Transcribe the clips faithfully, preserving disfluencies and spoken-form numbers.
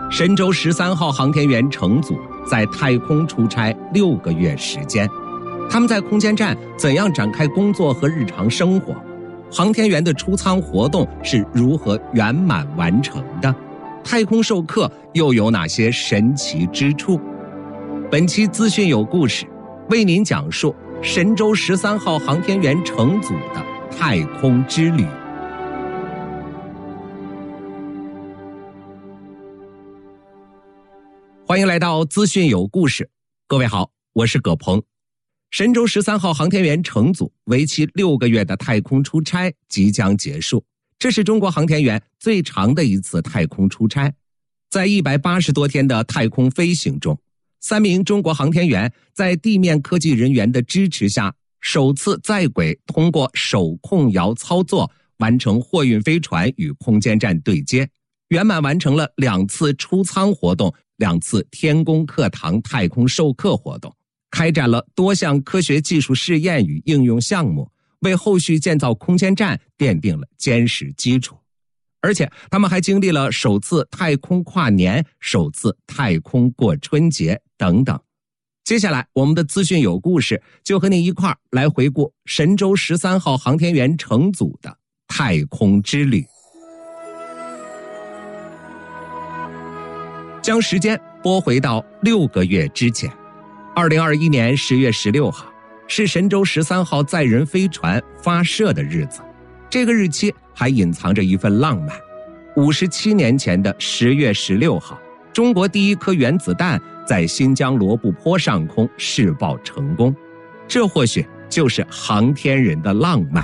神舟十三号航天员乘组在太空出差六个月时间，他们在空间站怎样展开工作和日常生活？航天员的出舱活动是如何圆满完成的？太空授课又有哪些神奇之处？本期资讯有故事，为您讲述神舟十三号航天员乘组的太空之旅。欢迎来到资讯有故事，各位好，我是葛鹏。神舟十三号航天员乘组为期六个月的太空出差即将结束，这是中国航天员最长的一次太空出差。在一百八十多天的太空飞行中，三名中国航天员在地面科技人员的支持下，首次在轨通过手控摇操作完成货运飞船与空间站对接，圆满完成了两次出舱活动、两次天宫课堂太空授课活动，开展了多项科学技术试验与应用项目，为后续建造空间站奠定了坚实基础。而且他们还经历了首次太空跨年、首次太空过春节等等。接下来我们的资讯有故事就和你一块儿来回顾神舟十三号航天员乘组的太空之旅。将时间拨回到六个月之前，二零二一年十月十六号是神舟十三号载人飞船发射的日子。这个日期还隐藏着一份浪漫。五十七年前的十月十六号，中国第一颗原子弹在新疆罗布泊上空试爆成功。这或许就是航天人的浪漫。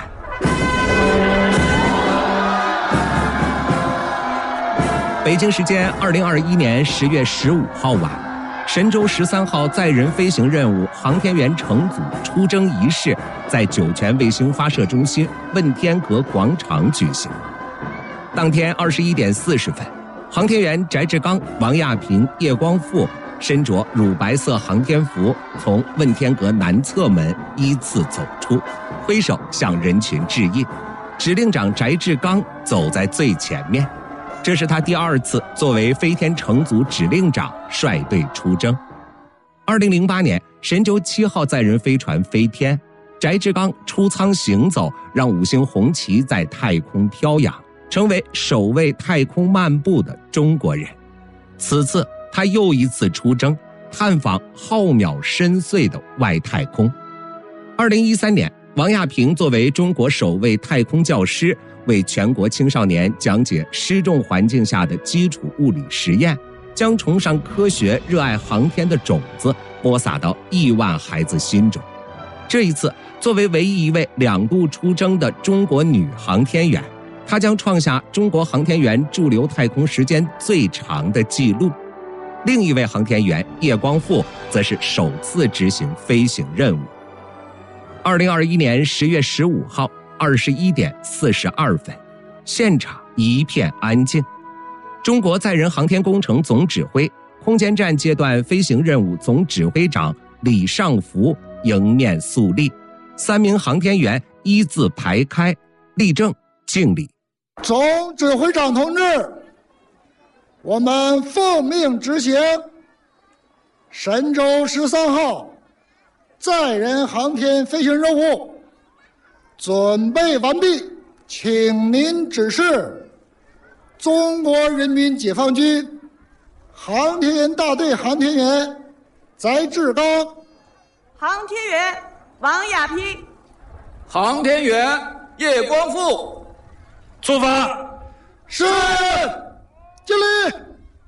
北京时间二零二一年十月十五号晚，神舟十三号载人飞行任务航天员乘组出征仪式在酒泉卫星发射中心问天阁广场举行。当天二十一点四十分，航天员翟志刚、王亚平、叶光富身着乳白色航天服从问天阁南侧门依次走出，挥手向人群致意。指令长翟志刚走在最前面，这是他第二次作为飞天乘组指令长率队出征。二零零八年，神舟七号载人飞船飞天，翟志刚出舱行走，让五星红旗在太空飘扬，成为首位太空漫步的中国人。此次他又一次出征，探访浩渺深邃的外太空。二零一三年，王亚平作为中国首位太空教师，为全国青少年讲解失重环境下的基础物理实验，将崇尚科学、热爱航天的种子播撒到亿万孩子心中。这一次，作为唯一一位两度出征的中国女航天员，她将创下中国航天员驻留太空时间最长的纪录。另一位航天员叶光富则是首次执行飞行任务。二零二一年十月十五号二十一点四十二分，现场一片安静。中国载人航天工程总指挥、空间站阶段飞行任务总指挥长李尚福迎面肃立，三名航天员一字排开，立正敬礼。 总指挥长同志，我们奉命执行神舟十三号载人航天飞行任务，准备完毕，请您指示。中国人民解放军航天员大队航天员翟志刚， 航天员王亚平， 航天员叶光富，出发。 是，敬礼。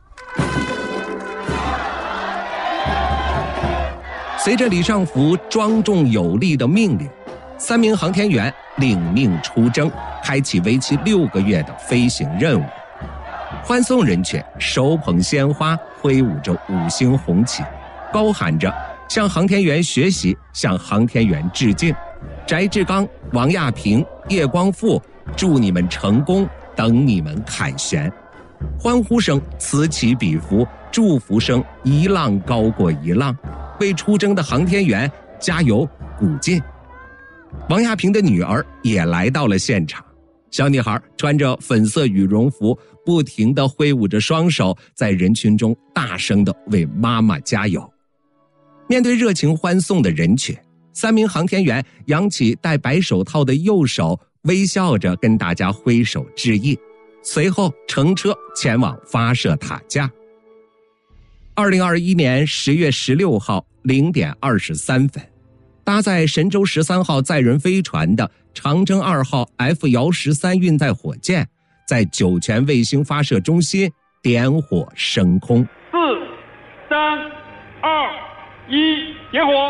随着李尚福庄重有力的命令，三名航天员领命出征，开启为期六个月的飞行任务。欢送人群手捧鲜花，挥舞着五星红旗，高喊着向航天员学习，向航天员致敬。翟志刚、王亚平、叶光富，祝你们成功，等你们凯旋。欢呼声此起彼伏，祝福声一浪高过一浪，为出征的航天员加油鼓劲。王亚平的女儿也来到了现场， 小女孩穿着粉色羽绒服，不停地挥舞着双手，在人群中大声地为妈妈加油。面对热情欢送的人群，三名航天员扬起戴白手套的右手，微笑着跟大家挥手致意，随后乘车前往发射塔架。二零二一年十月十六号零点二十三分，搭载神舟十三号载人飞船的长征二号 F 遥十三运载火箭在酒泉卫星发射中心点火升空。 四、三、二、一，点火！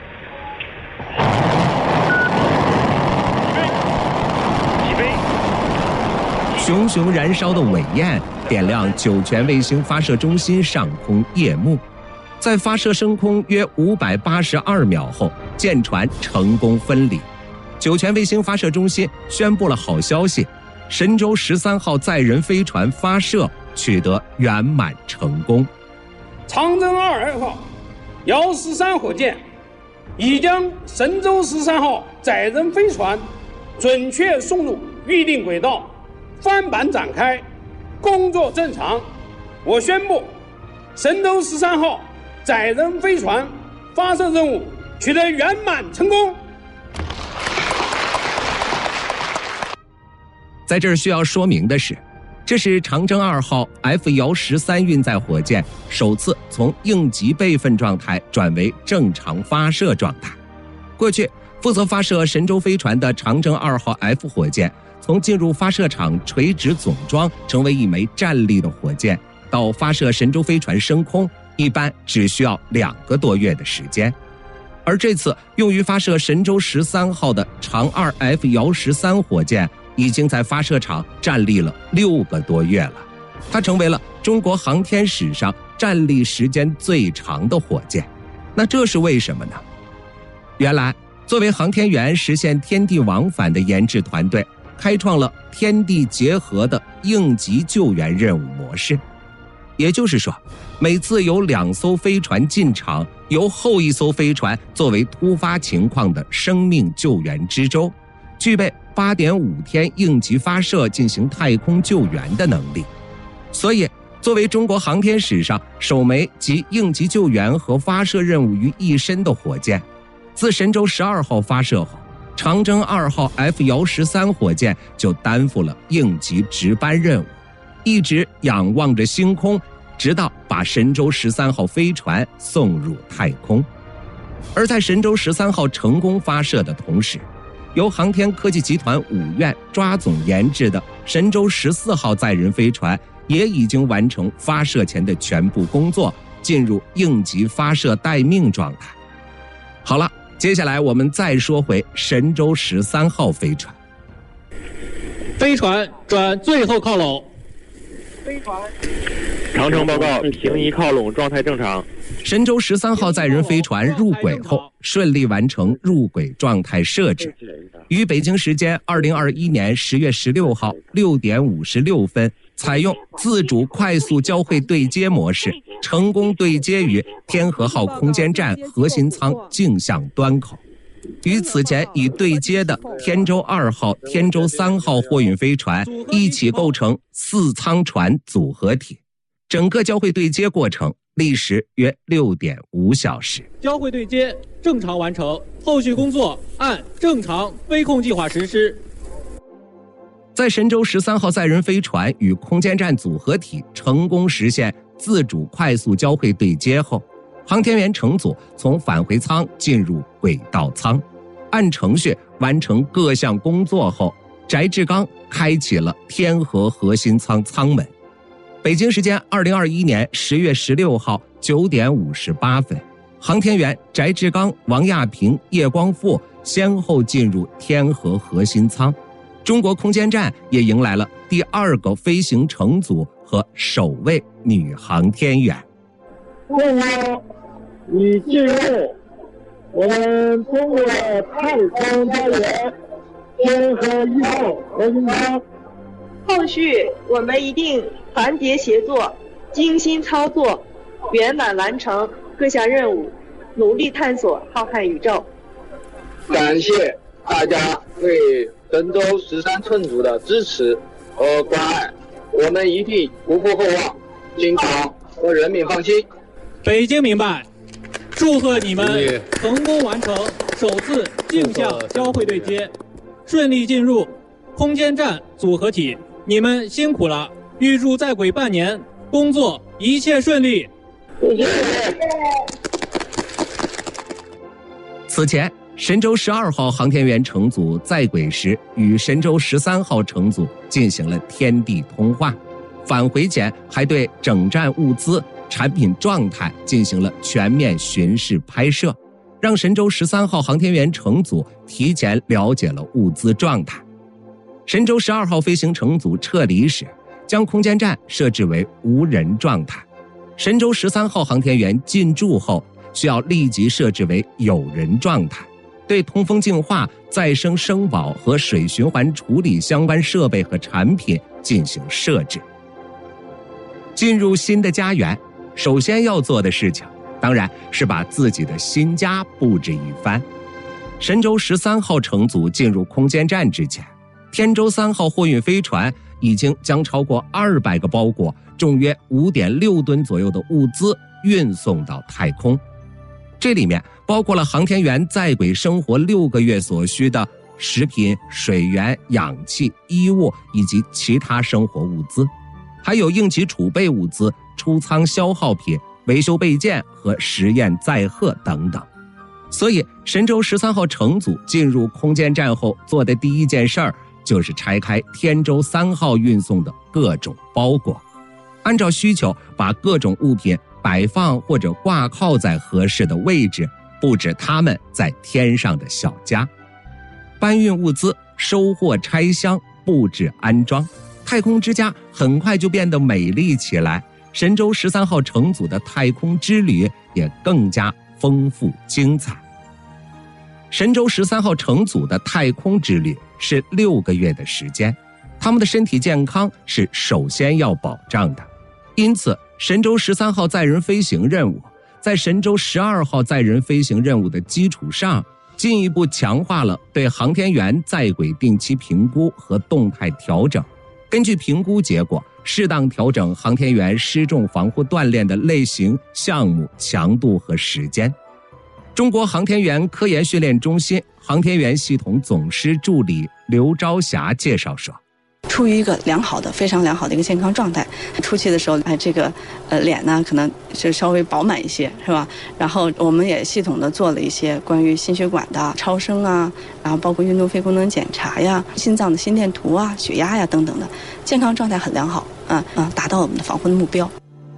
起飞！ 熊熊燃烧的尾焰点亮酒泉卫星发射中心上空夜幕。在发射升空约五百八十二秒后，舰船成功分离。酒泉卫星发射中心宣布了好消息：神舟十三号载人飞船发射取得圆满成功。 长征二号遥十三火箭已将神舟十三号载人飞船准确送入预定轨道，帆板展开，工作正常。我宣布，神舟十三号载人飞船发射任务取得圆满成功。 在这儿需要说明的是，这是长征二号 F 遥十三运载火箭首次从应急备份状态转为正常发射状态。过去负责发射神舟飞船的长征二号 F 火箭，从进入发射场垂直总装成为一枚站立的火箭，到发射神舟飞船升空，一般只需要两个多月的时间。而这次用于发射神舟十三号的长二 F 遥十三火箭已经在发射场站立了六个多月了，它成为了中国航天史上站立时间最长的火箭。那这是为什么呢？原来，作为航天员实现天地往返的研制团队，开创了天地结合的应急救援任务模式。也就是说，每次有两艘飞船进场，由后一艘飞船作为突发情况的生命救援支舟，具备八点五天应急发射进行太空救援的能力。所以，作为中国航天史上首枚集应急救援和发射任务于一身的火箭，自神舟十二号发射后，长征二号 F 遥十三火箭就担负了应急值班任务，一直仰望着星空，直到把神舟十三号飞船送入太空。而在神舟十三号成功发射的同时，由航天科技集团五院抓总研制的神舟十四号载人飞船也已经完成发射前的全部工作，进入应急发射待命状态。好了，接下来我们再说回神舟十三号飞船。 飞船转最后靠拢。飞船。 长程报告，平移靠拢状态正常。 神舟十三号载人飞船入轨后，顺利完成入轨状态设置，于北京时间二零二一年十月十六号六点五十六分，采用自主快速交会对接模式，成功对接于天河号空间站核心舱径向端口。与此前已对接的天舟二号、天舟三号货运飞船一起构成四舱船组合体。整个交会对接过程历时约六点五小时。 交会对接正常完成，后续工作按正常飞控计划实施。 在神舟十三号载人飞船与空间站组合体成功实现自主快速交会对接后，航天员乘组从返回舱进入轨道舱，按程序完成各项工作后，翟志刚开启了天河核心舱舱门。北京时间二零二一年十月十六号九点五十八分，航天员翟志刚、王亚平、叶光富先后进入天河核心舱。中国空间站也迎来了第二个飞行乘组和首位女航天员。 现在已进入我们中国的太空单元天河一号核心舱。 后续我们一定团结协作，精心操作，圆满完成各项任务，努力探索浩瀚宇宙。 感谢大家对神舟十三乘组的支持和关爱，我们一定不负厚望，请党和人民放心。 北京明白，祝贺你们成功完成首次镜像交会对接，顺利进入空间站组合体，你们辛苦了！预祝在轨半年工作一切顺利。 此前，神舟十二号航天员乘组在轨时，与神舟十三号乘组进行了天地通话，返回前还对整站物资、产品状态进行了全面巡视拍摄，让神舟十三号航天员乘组提前了解了物资状态。神舟十二号飞行乘组撤离时，将空间站设置为无人状态。神舟十三号航天员进驻后，需要立即设置为有人状态，对通风净化、再生生保和水循环处理相关设备和产品进行设置。进入新的家园，首先要做的事情，当然是把自己的新家布置一番。神舟十三号乘组进入空间站之前，天舟三号货运飞船已经将超过二百个包裹，重约 五点六吨左右的物资运送到太空。这里面包括了航天员在轨生活六个月所需的食品、水源、氧气、衣物以及其他生活物资，还有应急储备物资、出舱消耗品、维修备件和实验载荷等等。所以神舟十三号乘组进入空间站后做的第一件事儿，就是拆开天舟三号运送的各种包裹，按照需求把各种物品摆放或者挂靠在合适的位置，布置它们在天上的小家。搬运物资、收货、拆箱、布置、安装，太空之家很快就变得美丽起来。神舟十三号乘组的太空之旅也更加丰富精彩。神舟十三号乘组的太空之旅是六个月的时间，他们的身体健康是首先要保障的。因此，神舟十三号载人飞行任务在神舟十二号载人飞行任务的基础上，进一步强化了对航天员在轨定期评估和动态调整，根据评估结果，适当调整航天员失重防护锻炼的类型、项目、强度和时间。中国航天员科研训练中心航天员系统总师助理刘朝霞介绍说， 处于一个良好的、非常良好的一个健康状态。出去的时候，哎，这个呃脸呢，可能是稍微饱满一些，是吧？然后我们也系统的做了一些关于心血管的超声啊，然后包括运动肺功能检查呀、心脏的心电图啊、血压呀等等的，健康状态很良好啊啊，达到我们的防护的目标。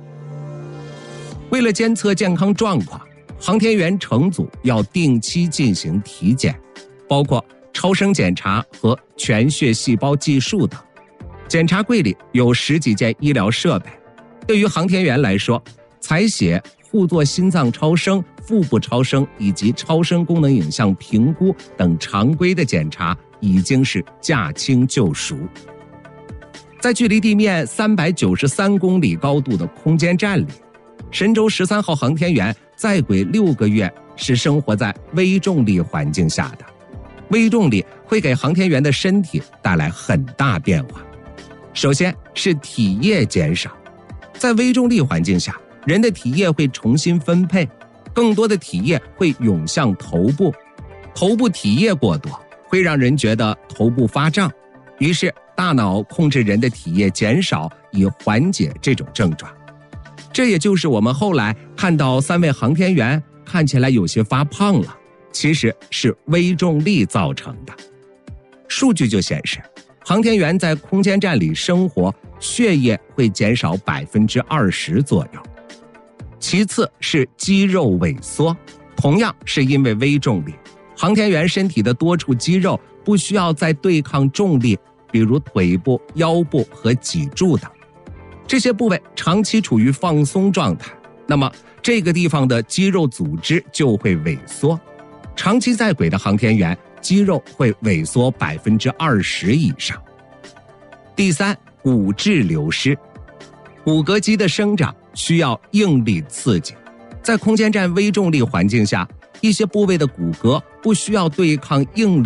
为了监测健康状况，航天员乘组要定期进行体检，包括超声检查和全血细胞计数等。检查柜里有十几件医疗设备。对于航天员来说，采血、互做心脏超声、腹部超声以及超声功能影像评估等常规的检查已经是驾轻就熟。在距离地面三百九十三公里高度的空间站里，神舟十三号航天员在轨六个月是生活在微重力环境下的。微重力会给航天员的身体带来很大变化。首先是体液减少，在微重力环境下，人的体液会重新分配，更多的体液会涌向头部，头部体液过多会让人觉得头部发胀，于是大脑控制人的体液减少，以缓解这种症状。这也就是我们后来看到三位航天员看起来有些发胖了，其实是微重力造成的。数据就显示，航天员在空间站里生活，血液会减少 百分之二十 左右。其次是肌肉萎缩，同样是因为微重力，航天员身体的多处肌肉不需要再对抗重力，比如腿部、腰部和脊柱等。这些部位长期处于放松状态，那么这个地方的肌肉组织就会萎缩。长期在轨的航天员，肌肉会萎缩 百分之二十 以上。第三，骨质流失。骨骼肌的生长需要应力刺激，在空间站微重力环境下，一些部位的骨骼不需要对抗应力，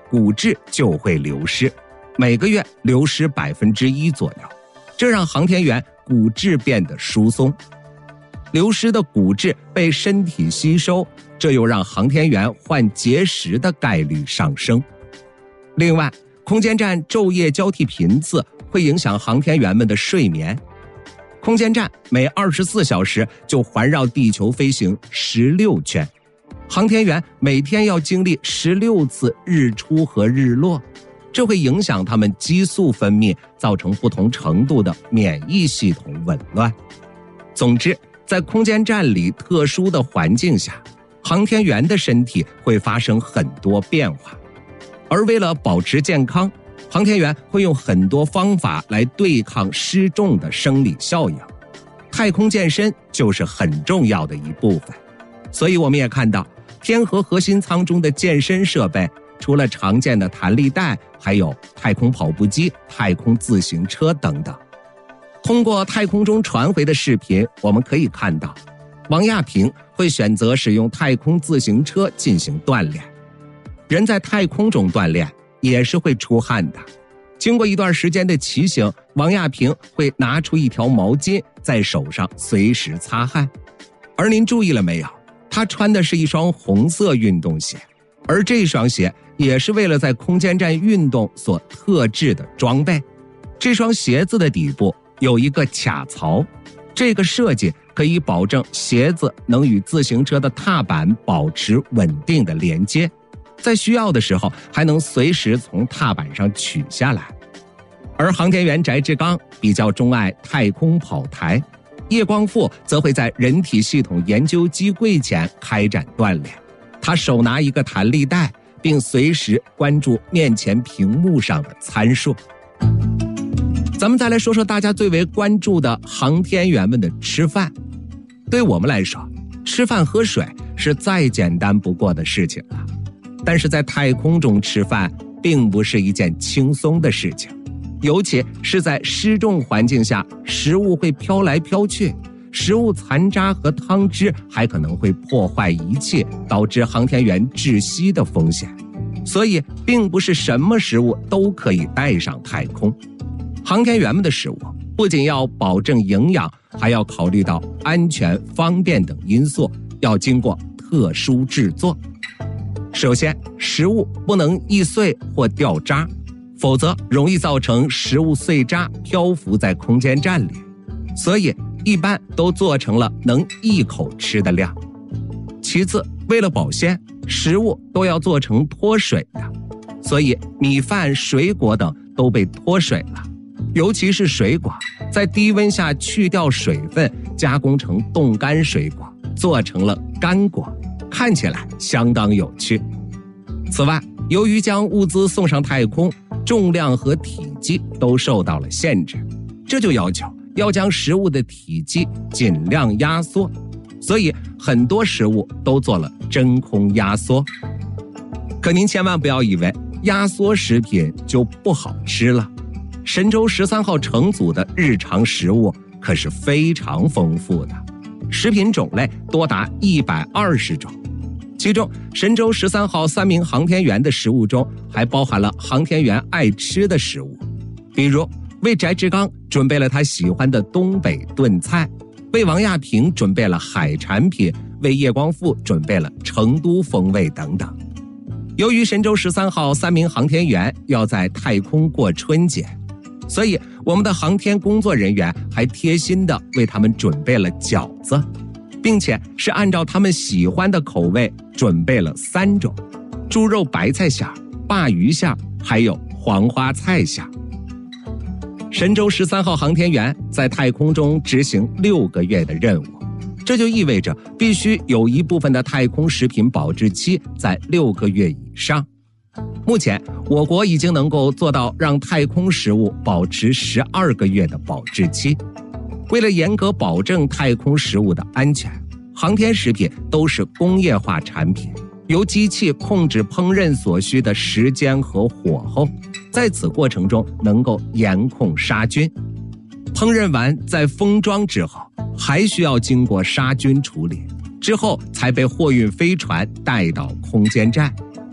骨质就会流失，每个月流失百分之一左右，这让航天员骨质变得疏松。流失的骨质被身体吸收，这又让航天员患结石的概率上升。另外，空间站昼夜交替频次会影响航天员们的睡眠。空间站每二十四小时就环绕地球飞行十六圈，航天员每天要经历十六次日出和日落，这会影响他们激素分泌，造成不同程度的免疫系统紊乱。总之，在空间站里特殊的环境下，航天员的身体会发生很多变化。而为了保持健康，航天员会用很多方法来对抗失重的生理效应。太空健身就是很重要的一部分。所以我们也看到，天河核心舱中的健身设备，除了常见的弹力带，还有太空跑步机、太空自行车等等。通过太空中传回的视频，我们可以看到，王亚平会选择使用太空自行车进行锻炼。人在太空中锻炼也是会出汗的，经过一段时间的骑行，王亚平会拿出一条毛巾在手上随时擦汗。而您注意了没有，他穿的是一双红色运动鞋，而这双鞋也是为了在空间站运动所特制的装备。这双鞋子的底部有一个卡槽，这个设计可以保证鞋子能与自行车的踏板保持稳定的连接，在需要的时候还能随时从踏板上取下来。而航天员翟志刚比较钟爱太空跑台，叶光富则会在人体系统研究机柜前开展锻炼。他手拿一个弹力带，并随时关注面前屏幕上的参数。咱们再来说说大家最为关注的航天员们的吃饭。对我们来说，吃饭喝水是再简单不过的事情了，但是在太空中吃饭并不是一件轻松的事情，尤其是在失重环境下，食物会飘来飘去，食物残渣和汤汁还可能会破坏仪器，导致航天员窒息的风险。所以并不是什么食物都可以带上太空。航天员们的食物不仅要保证营养，还要考虑到安全、方便等因素，要经过特殊制作。首先，食物不能易碎或掉渣，否则容易造成食物碎渣漂浮在空间站里，所以一般都做成了能一口吃的量。其次，为了保鲜，食物都要做成脱水的，所以米饭、水果等都被脱水了。尤其是水果，在低温下去掉水分，加工成冻干水果，做成了干果，看起来相当有趣。此外，由于将物资送上太空，重量和体积都受到了限制，这就要求要将食物的体积尽量压缩，所以很多食物都做了真空压缩。可您千万不要以为压缩食品就不好吃了，神舟十三号乘组的日常食物可是非常丰富的，食品种类多达一百二十种。其中，神舟十三号三名航天员的食物中还包含了航天员爱吃的食物，比如为翟志刚准备了他喜欢的东北炖菜，为王亚平准备了海产品，为叶光富准备了成都风味等等。由于神舟十三号三名航天员要在太空过春节，所以我们的航天工作人员还贴心地为他们准备了饺子，并且是按照他们喜欢的口味准备了三种：猪肉白菜馅、鲅鱼馅，还有黄花菜馅。神舟十三号航天员在太空中执行六个月的任务，这就意味着必须有一部分的太空食品保质期在六个月以上。目前，我国已经能够做到让太空食物保持十二个月的保质期。为了严格保证太空食物的安全，航天食品都是工业化产品，由机器控制烹饪所需的时间和火候，在此过程中能够严控杀菌。烹饪完在封装之后，还需要经过杀菌处理，之后才被货运飞船带到空间站。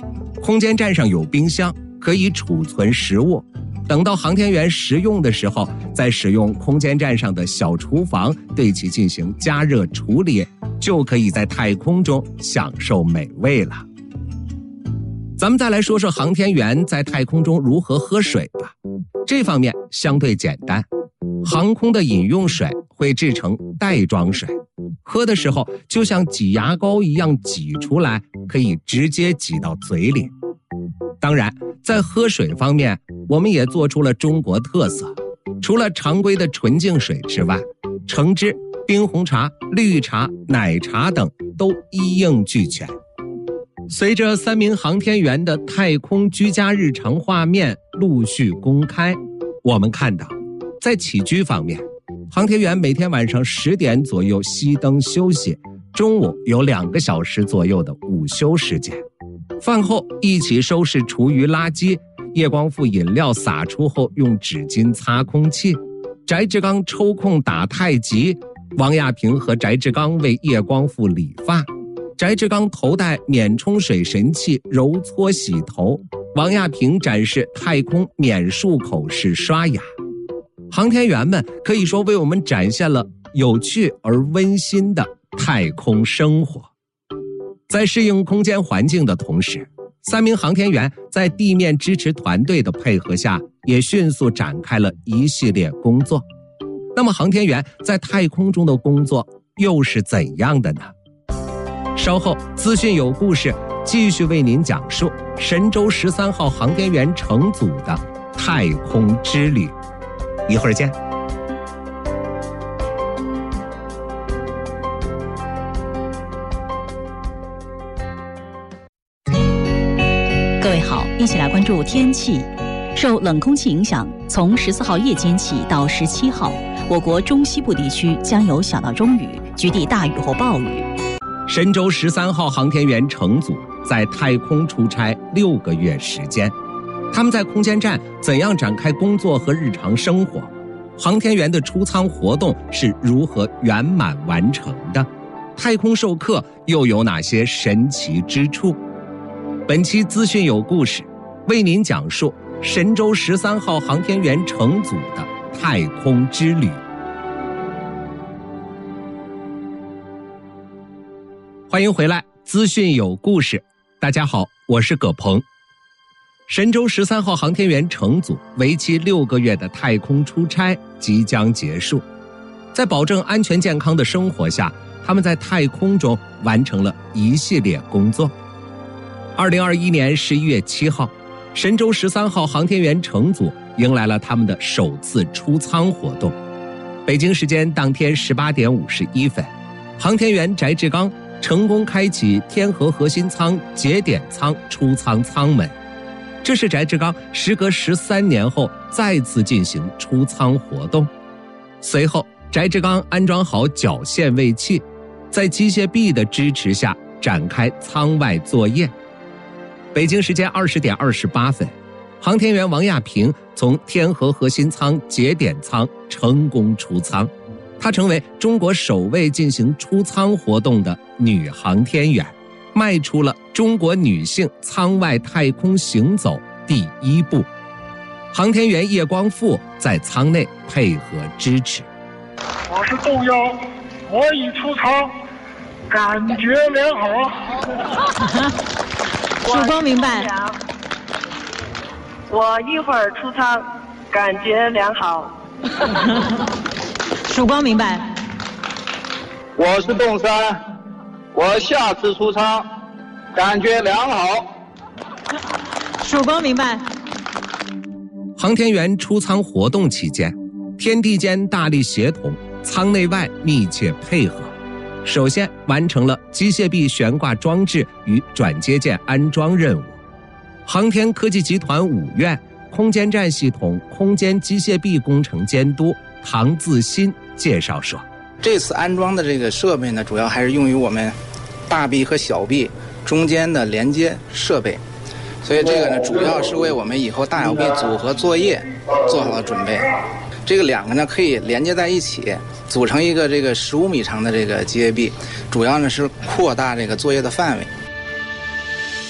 空间站上有冰箱，可以储存食物。等到航天员食用的时候，再使用空间站上的小厨房对其进行加热处理，就可以在太空中享受美味了。咱们再来说说航天员在太空中如何喝水吧。这方面相对简单，航空的饮用水会制成袋装水，喝的时候就像挤牙膏一样挤出来，可以直接挤到嘴里。当然，在喝水方面，我们也做出了中国特色。除了常规的纯净水之外，橙汁、冰红茶、绿茶、奶茶等都一应俱全。随着三名航天员的太空居家日常画面陆续公开，我们看到，在起居方面，航天员每天晚上十点左右熄灯休息，中午有两个小时左右的午休时间。饭后一起收拾厨余垃圾，叶光富饮料洒出后用纸巾擦空气，翟志刚抽空打太极，王亚平和翟志刚为叶光富理发，翟志刚头戴免冲水神器揉搓洗头，王亚平展示太空免漱口式刷牙。航天员们可以说为我们展现了有趣而温馨的太空生活。在适应空间环境的同时，三名航天员在地面支持团队的配合下，也迅速展开了一系列工作。那么航天员在太空中的工作又是怎样的呢？稍后资讯有故事继续为您讲述神舟十三号航天员乘组的太空之旅。一会儿见。 各位好，一起来关注天气。受冷空气影响，从十四号夜间起到十七号，我国中西部地区将有小到中雨，局地大雨或暴雨。 神舟十三号航天员乘组在太空出差六个月时间，他们在空间站怎样展开工作和日常生活？航天员的出舱活动是如何圆满完成的？太空授课又有哪些神奇之处？本期资讯有故事，为您讲述神舟十三号航天员乘组的太空之旅。欢迎回来，资讯有故事。大家好，我是葛鹏。神舟十三号航天员乘组为期六个月的太空出差即将结束，在保证安全健康的生活下，他们在太空中完成了一系列工作。二零二一年十一月七号，神舟十三号航天员乘组迎来了他们的首次出舱活动。北京时间当天十八点五十一分，航天员翟志刚成功开启天河核心舱节点舱出舱舱门，这是翟志刚时隔十三年后再次进行出舱活动。随后，翟志刚安装好绞线位器，在机械臂的支持下展开舱外作业。北京时间二十点二十八分，航天员王亚平从天河核心舱节点舱成功出舱，她成为中国首位进行出舱活动的女航天员，迈出了中国女性舱外太空行走第一步。航天员叶光富在舱内配合支持。 我是豆妖，我已出舱，感觉良好。 曙光明白。 我一会儿出舱，感觉良好。 曙光明白。 我是洞山，我下次出舱，感觉良好。 曙光明白。 航天员出舱活动期间，天地间大力协同，舱内外密切配合。首先完成了机械臂悬挂装置与转接件安装任务。航天科技集团五院空间站系统空间机械臂工程监督唐自新介绍说， 这次安装的这个设备呢，主要还是用于我们大臂和小臂中间的连接设备，所以这个呢，主要是为我们以后大小臂组合作业做好了准备。这个两个呢可以连接在一起，组成一个这个十五米长的这个机械臂，主要呢是扩大这个作业的范围。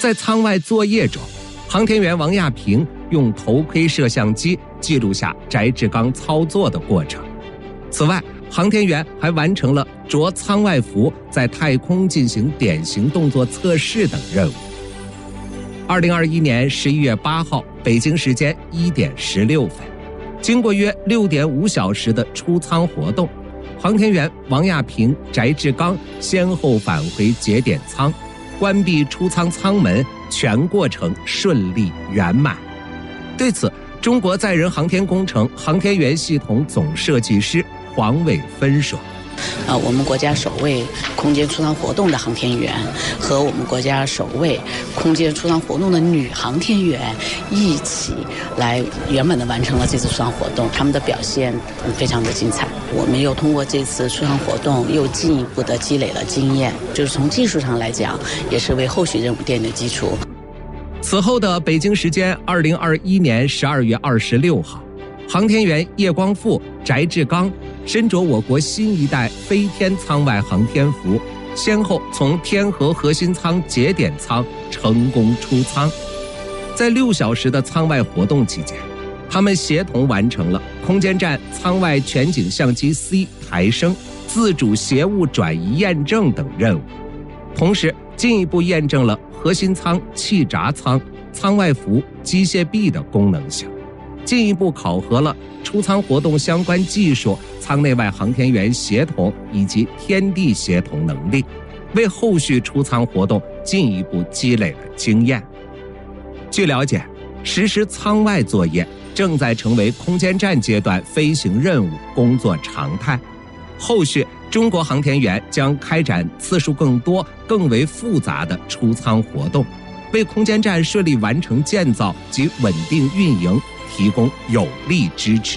在舱外作业中，航天员王亚平用头盔摄像机记录下翟志刚操作的过程。此外，航天员还完成了着舱外服在太空进行典型动作测试等任务。二零二一年十一月八号，北京时间一点十六分，经过约六点五小时的出舱活动，航天员王亚平、翟志刚先后返回节点舱，关闭出舱舱门，全过程顺利圆满。对此，中国载人航天工程航天员系统总设计师黄伟芬说： 呃，我们国家首位空间出舱活动的航天员和我们国家首位空间出舱活动的女航天员一起来圆满的完成了这次出舱活动，他们的表现非常的精彩。我们又通过这次出舱活动又进一步的积累了经验，就是从技术上来讲，也是为后续任务奠定基础。 此后的北京时间二零二一年十二月二十六号，航天员叶光富、翟志刚身着我国新一代飞天舱外航天服，先后从天河核心舱节点舱成功出舱。在六小时的舱外活动期间，他们协同完成了空间站舱外全景相机 C 抬升、自主携物转移验证等任务，同时进一步验证了核心舱气闸舱、舱外服、机械臂的功能性，进一步考核了出舱活动相关技术、舱内外航天员协同以及天地协同能力，为后续出舱活动进一步积累了经验。据了解，实施舱外作业正在成为空间站阶段飞行任务工作常态。后续中国航天员将开展次数更多、更为复杂的出舱活动，为空间站顺利完成建造及稳定运营提供有力支持。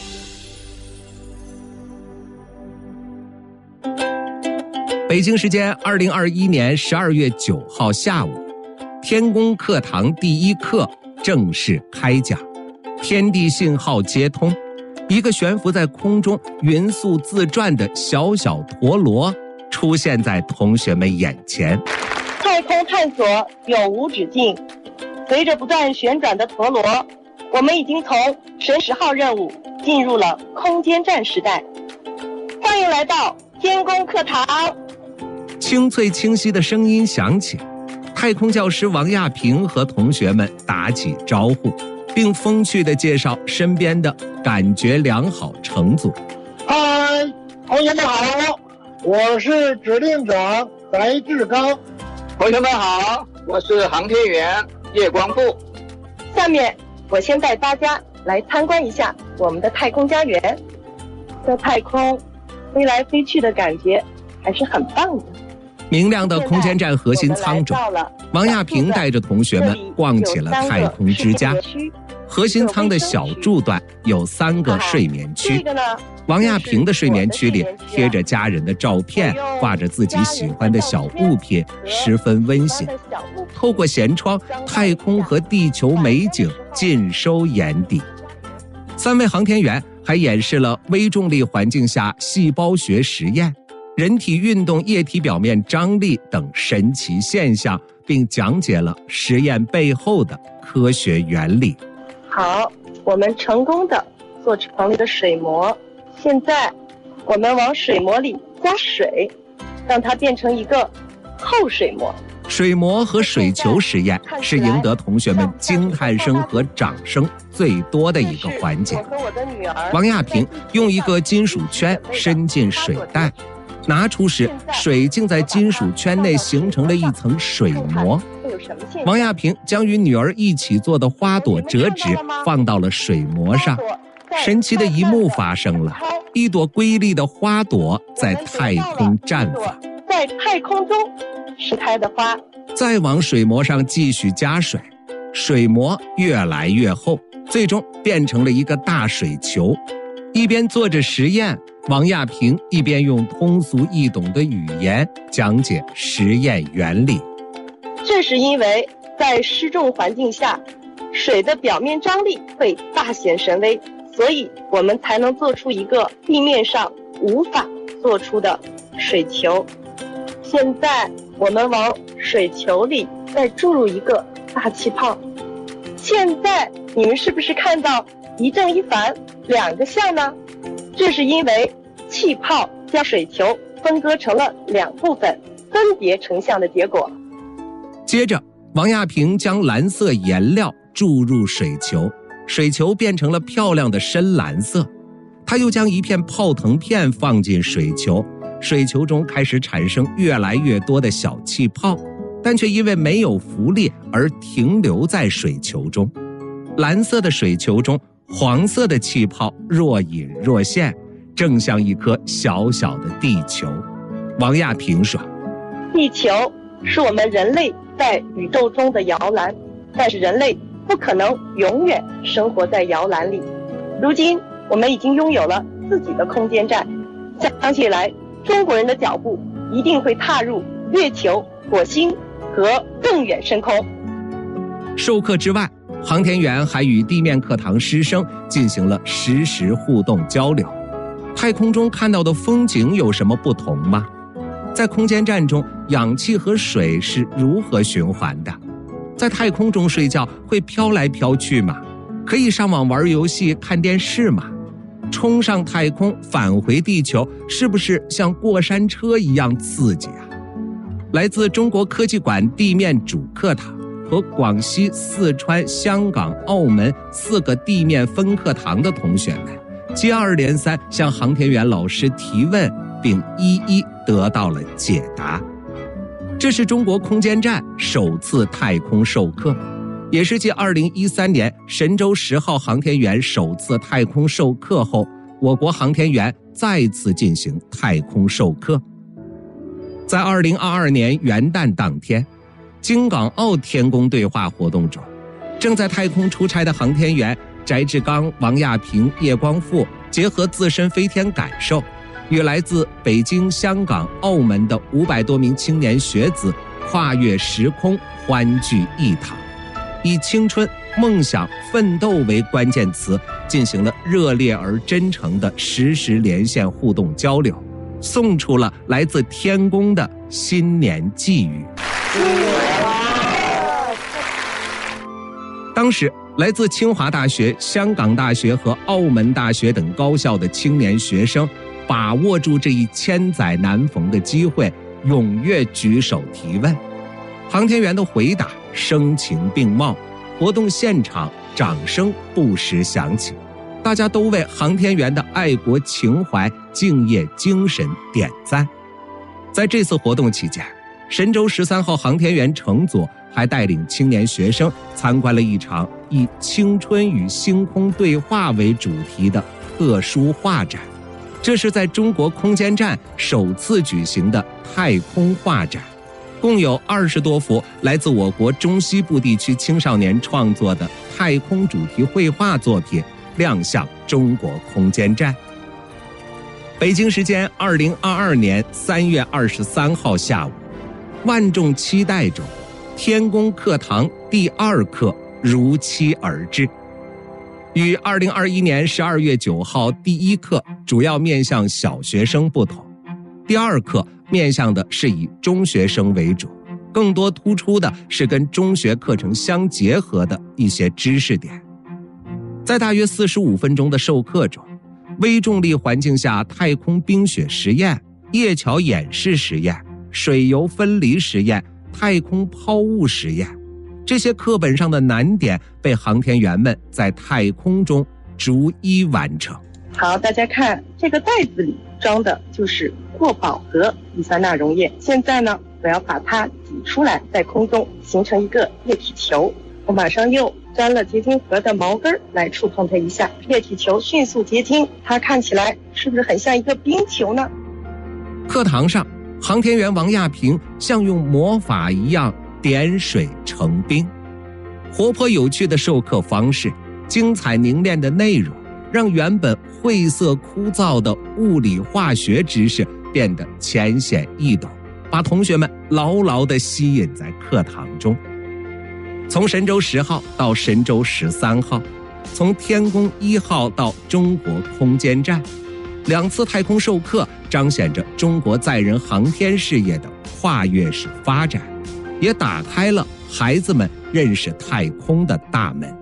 北京时间二零二一年十二月九号下午，天宫课堂第一课正式开讲，天地信号接通。一个悬浮在空中匀速自转的小小陀螺出现在同学们眼前。 太空探索永无止境，随着不断旋转的陀螺，我们已经从神十号任务进入了空间站时代。欢迎来到天宫课堂。 清脆清晰的声音响起，太空教师王亚平和同学们打起招呼，并风趣地介绍身边的感觉良好乘组。 嗨，同学们好，我是指令长翟志刚。 同学们好，我是航天员叶光富。 下面我先带大家来参观一下我们的太空家园。在太空飞来飞去的感觉还是很棒的。 明亮的空间站核心舱中，王亚平带着同学们逛起了太空之家。核心舱的小柱段有三个睡眠区，王亚平的睡眠区里贴着家人的照片，挂着自己喜欢的小物品，十分温馨。透过舷窗，太空和地球美景尽收眼底。三位航天员还演示了微重力环境下细胞学实验、人体运动液体表面张力等神奇现象，并讲解了实验背后的科学原理。 好，我们成功的做成了一个水膜，现在我们往水膜里加水，让它变成一个厚水膜。 水膜和水球实验是赢得同学们惊叹声和掌声最多的一个环节。王亚平用一个金属圈伸进水袋，拿出时水竟在金属圈内形成了一层水膜。王亚平将与女儿一起做的花朵折纸放到了水膜上，神奇的一幕发生了，一朵瑰丽的花朵在太空绽放， 在太空中盛开的花。 再往水膜上继续加水，水膜越来越厚，最终变成了一个大水球。一边做着实验，王亚平一边用通俗易懂的语言讲解实验原理。 这是因为在失重环境下，水的表面张力会大显神威，所以我们才能做出一个地面上无法做出的水球。现在我们往水球里再注入一个大气泡。现在你们是不是看到一正一反两个像呢？这是因为气泡将水球分割成了两部分，分别成像的结果。 接着，王亚平将蓝色颜料注入水球，水球变成了漂亮的深蓝色。他又将一片泡腾片放进水球，水球中开始产生越来越多的小气泡，但却因为没有浮力而停留在水球中。蓝色的水球中，黄色的气泡若隐若现，正像一颗小小的地球。王亚平说， 地球是我们人类在宇宙中的摇篮，但是人类不可能永远生活在摇篮里。如今我们已经拥有了自己的空间站，长期以来中国人的脚步一定会踏入月球、火星和更远深空。 授课之外，航天员还与地面课堂师生进行了实时互动交流。太空中看到的风景有什么不同吗？在空间站中，氧气和水是如何循环的？在太空中睡觉会飘来飘去吗？可以上网玩游戏、看电视吗？冲上太空返回地球，是不是像过山车一样刺激啊？来自中国科技馆地面主课堂和广西、四川、香港、澳门四个地面分课堂的同学们，接二连三向航天员老师提问，并一一得到了解答。这是中国空间站首次太空授课，也是继二零一三年神舟十号航天员首次太空授课后，我国航天员再次进行太空授课。在二零二二年元旦当天，京港澳天宫对话活动中，正在太空出差的航天员翟志刚、王亚平、叶光富结合自身飞天感受，与来自北京、香港、澳门的五百多名青年学子跨越时空，欢聚一堂，以青春、梦想、奋斗为关键词，进行了热烈而真诚的实时连线互动交流，送出了来自天宫的新年寄语。当时来自清华大学、香港大学和澳门大学等高校的青年学生把握住这一千载难逢的机会，踊跃举手提问。航天员的回答声情并茂，活动现场掌声不时响起，大家都为航天员的爱国情怀、敬业精神点赞。在这次活动期间，神舟十三号航天员乘组还带领青年学生参观了一场以青春与星空对话为主题的特殊画展，这是在中国空间站首次举行的太空画展，共有二十多幅来自我国中西部地区青少年创作的太空主题绘画作品亮相中国空间站。北京时间二零二二年三月二十三号下午，万众期待中，天宫课堂第二课如期而至。与二零二一年十二月九号第一课主要面向小学生不同，第二课面向的是以中学生为主，更多突出的是跟中学课程相结合的一些知识点。在大约四十五分钟的授课中，微重力环境下太空冰雪实验、叶桥演示实验、水油分离实验、太空抛物实验，这些课本上的难点被航天员们在太空中逐一完成。 好，大家看，这个袋子里装的就是过饱和乙酸钠溶液。现在呢，我要把它挤出来，在空中形成一个液体球。我马上用沾了结晶盒的毛根来触碰它一下，液体球迅速结晶，它看起来是不是很像一个冰球呢？ 课堂上，航天员王亚平像用魔法一样点水成冰。活泼有趣的授课方式，精彩凝练的内容，让原本晦涩枯燥的物理化学知识变得浅显易懂，把同学们牢牢地吸引在课堂中。从神舟十号到神舟十三号，从天宫一号到中国空间站，两次太空授课彰显着中国载人航天事业的跨越式发展，也打开了孩子们认识太空的大门。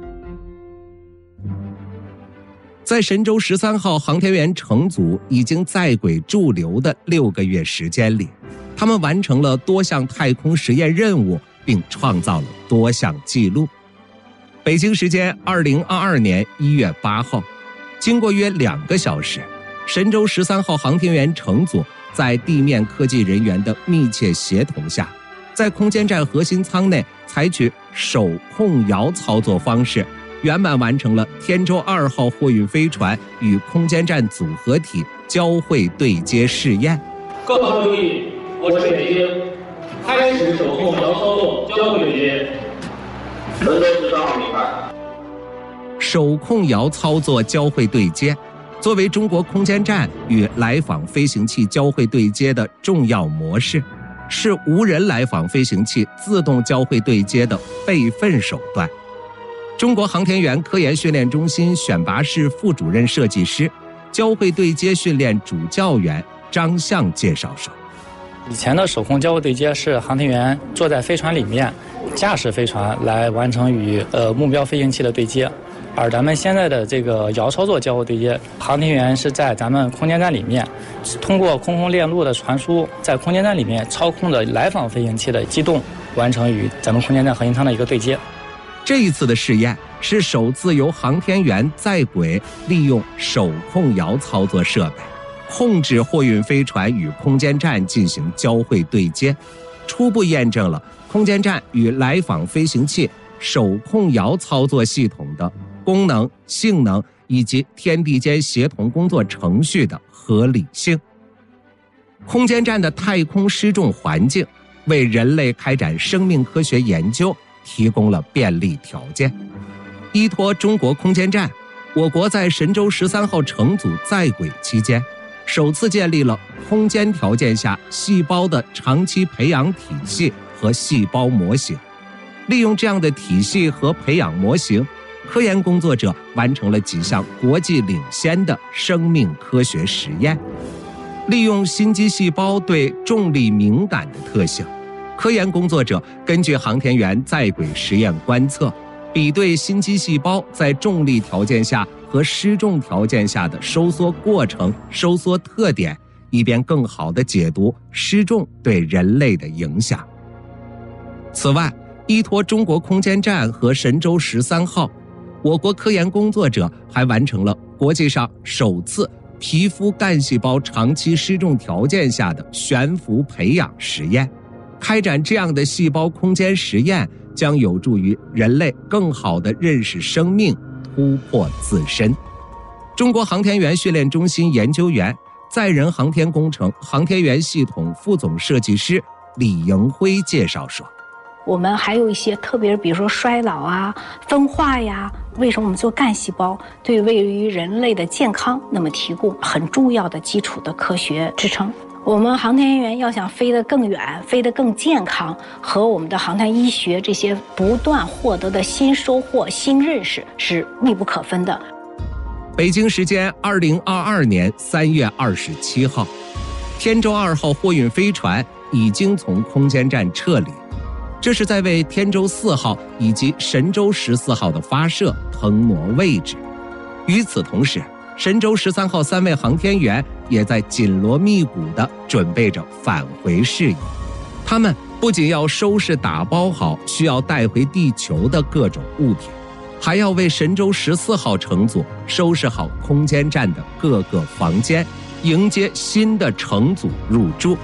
在神舟十三号航天员乘组已经在轨驻留的六个月时间里，他们完成了多项太空实验任务，并创造了多项纪录。北京时间二零二二年一月八号，经过约两个小时，神舟十三号航天员乘组在地面科技人员的密切协同下，在空间站核心舱内采取手控摇操作方式，圆满完成了天舟二号货运飞船与空间站组合体交会对接试验。 各方注意，我是北京，开始手控摇操作交会对接。 神舟十三号明白。 手控摇操作交会对接，作为中国空间站与来访飞行器交会对接的重要模式，是无人来访飞行器自动交会对接的备份手段。中国航天员科研训练中心选拔室副主任设计师、交会对接训练主教员张向介绍说， 以前的手控交会对接是航天员坐在飞船里面，驾驶飞船来完成与呃目标飞行器的对接，而咱们现在的这个摇操作交会对接，航天员是在咱们空间站里面，通过空空链路的传输，在空间站里面操控的来访飞行器的机动，完成与咱们空间站核心舱的一个对接。 这一次的试验是首次由航天员在轨利用手控摇操作设备控制货运飞船与空间站进行交会对接，初步验证了空间站与来访飞行器手控摇操作系统的功能、性能以及天地间协同工作程序的合理性。空间站的太空失重环境为人类开展生命科学研究提供了便利条件。依托中国空间站，我国在神舟十三号乘组在轨期间，首次建立了空间条件下细胞的长期培养体系和细胞模型。利用这样的体系和培养模型，科研工作者完成了几项国际领先的生命科学实验。利用心肌细胞对重力敏感的特性，科研工作者根据航天员在轨实验观测，比对心肌细胞在重力条件下和失重条件下的收缩过程、收缩特点，以便更好地解读失重对人类的影响。此外，依托中国空间站和神舟十三号，我国科研工作者还完成了国际上首次皮肤干细胞长期失重条件下的悬浮培养实验。开展这样的细胞空间实验，将有助于人类更好地认识生命，突破自身。中国航天员训练中心研究员、载人航天工程航天员系统副总设计师李迎辉介绍说， 我们还有一些特别比如说衰老啊、分化呀，为什么我们做干细胞，对位于人类的健康那么提供很重要的基础的科学支撑。我们航天员要想飞得更远、飞得更健康，和我们的航天医学这些不断获得的新收获、新认识是密不可分的。 北京时间二零二二年三月二十七号，天舟二号货运飞船已经从空间站撤离，这是在为天舟四号以及神舟十四号的发射腾挪位置。与此同时，神舟十三号三位航天员也在紧锣密鼓地准备着返回事宜。他们不仅要收拾打包好需要带回地球的各种物品，还要为神舟十四号乘组收拾好空间站的各个房间，迎接新的乘组入住。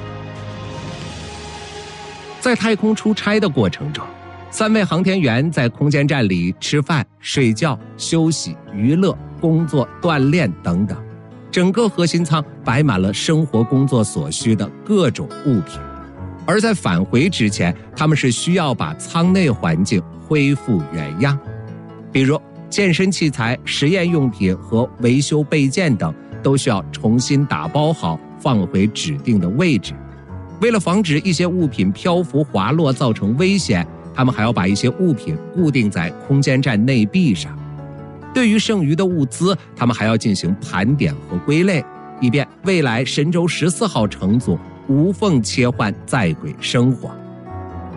在太空出差的过程中，三位航天员在空间站里吃饭、睡觉、休息、娱乐、工作、锻炼等等，整个核心舱摆满了生活工作所需的各种物品。而在返回之前，他们是需要把舱内环境恢复原样，比如健身器材、实验用品和维修备件等都需要重新打包好，放回指定的位置。为了防止一些物品漂浮滑落造成危险，他们还要把一些物品固定在空间站内壁上。对于剩余的物资，他们还要进行盘点和归类，以便未来神舟十四号乘组无缝切换在轨生活。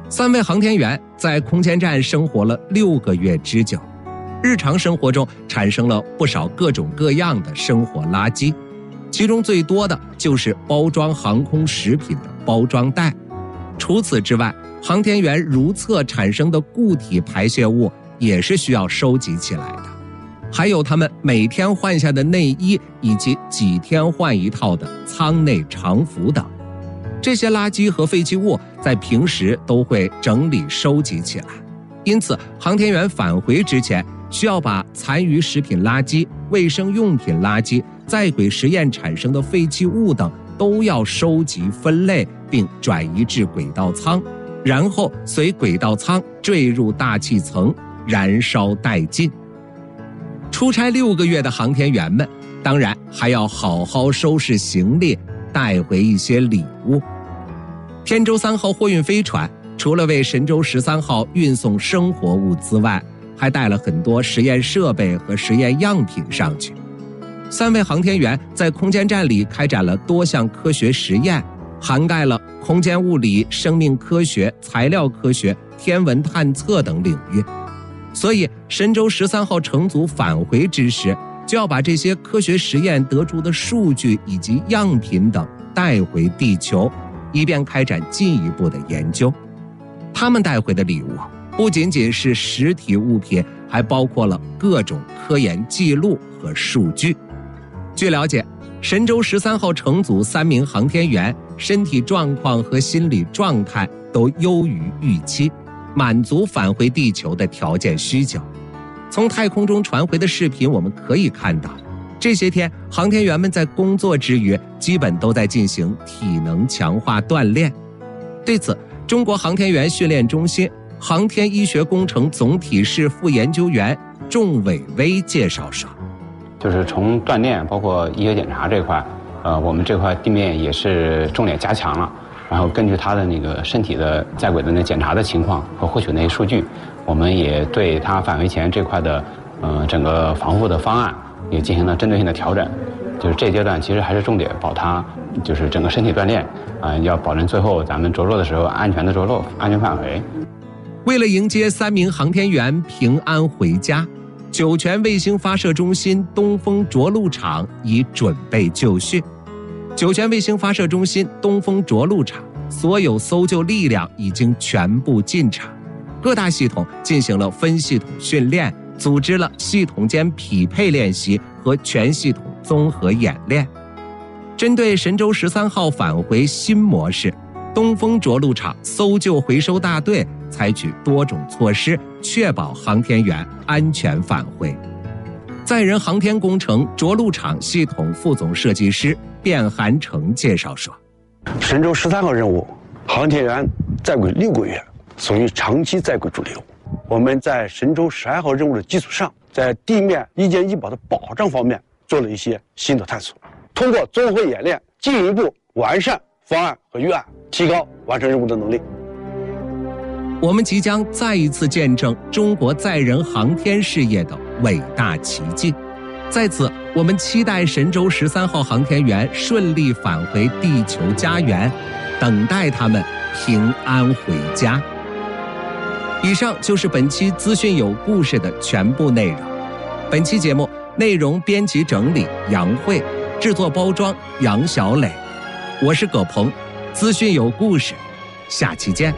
三位航天员在空间站生活了六个月之久，日常生活中产生了不少各种各样的生活垃圾，其中最多的就是包装航空食品的包装袋。除此之外，航天员如厕产生的固体排泄物也是需要收集起来的，还有他们每天换下的内衣以及几天换一套的舱内常服等。这些垃圾和废弃物在平时都会整理收集起来，因此航天员返回之前需要把残余食品垃圾、卫生用品垃圾、在轨实验产生的废弃物等都要收集分类并转移至轨道舱，然后随轨道舱坠入大气层燃烧殆尽。出差六个月的航天员们当然还要好好收拾行李，带回一些礼物。天舟三号货运飞船除了为神舟十三号运送生活物资外，还带了很多实验设备和实验样品上去。三位航天员在空间站里开展了多项科学实验，涵盖了空间物理、生命科学、材料科学、天文探测等领域。所以神舟十三号乘组返回之时，就要把这些科学实验得出的数据以及样品等带回地球，以便开展进一步的研究。他们带回的礼物不仅仅是实体物品，还包括了各种科研记录和数据。据了解，神舟十三号乘组三名航天员身体状况和心理状态都优于预期，满足返回地球的条件需求。从太空中传回的视频我们可以看到，这些天航天员们在工作之余基本都在进行体能强化锻炼。对此，中国航天员训练中心航天医学工程总体室副研究员仲伟威介绍说， 就是从锻炼包括医学检查这块，呃，我们这块地面也是重点加强了，然后根据他的那个身体的在轨的那检查的情况和获取那些数据，我们也对他返回前这块的呃整个防护的方案也进行了针对性的调整。就是这阶段其实还是重点保他就是整个身体锻炼啊、呃，要保证最后咱们着陆的时候安全的着陆，安全返回。 为了迎接三名航天员平安回家，酒泉卫星发射中心东风着陆场已准备就绪。酒泉卫星发射中心东风着陆场所有搜救力量已经全部进场，各大系统进行了分系统训练，组织了系统间匹配练习和全系统综合演练。针对神舟十三号返回新模式，东风着陆场搜救回收大队采取多种措施，确保航天员安全返回。载人航天工程着陆场系统副总设计师卞寒成介绍说， 神舟十三号任务航天员在轨六个月，属于长期在轨驻留。我们在神舟十二号任务的基础上，在地面一健医保的保障方面做了一些新的探索，通过综合演练进一步完善方案和预案，提高完成任务的能力。 我们即将再一次见证中国载人航天事业的伟大奇迹。在此，我们期待神舟十三号航天员顺利返回地球家园，等待他们平安回家。以上就是本期资讯有故事的全部内容。本期节目内容编辑整理杨慧，制作包装杨小磊，我是葛鹏，资讯有故事，下期见。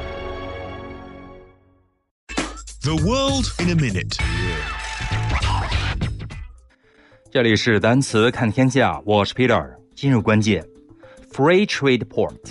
The world in a minute。 这里是单词看天下，我是 Peter。今日关键 ：Free Trade Port。